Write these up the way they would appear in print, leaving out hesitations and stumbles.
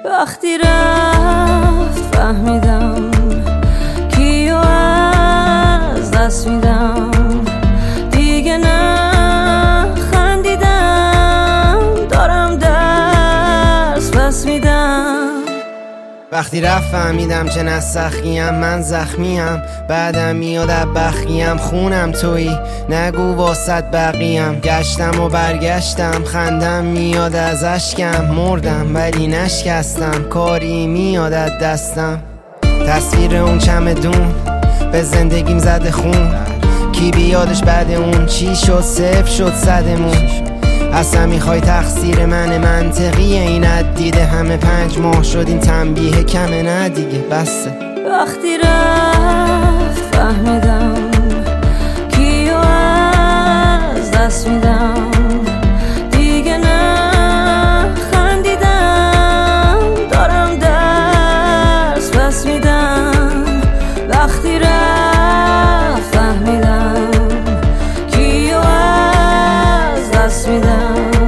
وقتی رفت فهمیدم کیو از دست میدم، دیگه نه خندیدم، دارم درس پس میدم. وقتی رفت فهمیدم چه نسخیم، من زخمیم، بعدم میاد بخیم، خونم تویی، نگو واسط بقیم. گشتم و برگشتم، خندم میاد از اشکم، مردم ولی نشکستم، کاری میاد از دستم. تصویر اون چمدون به زندگیم زده خون، کی بیادش بعد اون چی شد، صفر شد صدمون. اصلا میخوای تقصیر من منطقیه این دیده همه 5 ماه شد این تنبیه کمه، نه دیگه بسه. وقتی رفت فهمیدم کیو از دست میدم، دیگه نه خندیدم، دارم درس پس میدم. وقتی رفت فهمیدم کیو از دست میدم،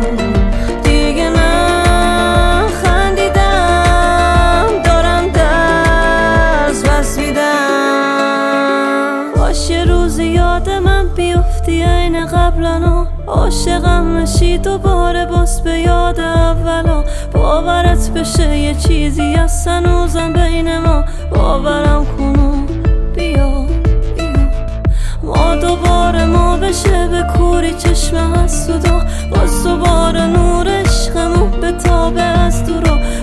یه روزی یاد من بیفتی عین قبلنا، عاشقم نشی دوباره باز به یاد اولا. باورت بشه یه چیزی از هنوزم بین ما، باورم کنم بیا ما دوباره ما بشه به کوری چشم از سودا، باز دوباره نور عشقمون به تابه از دورا.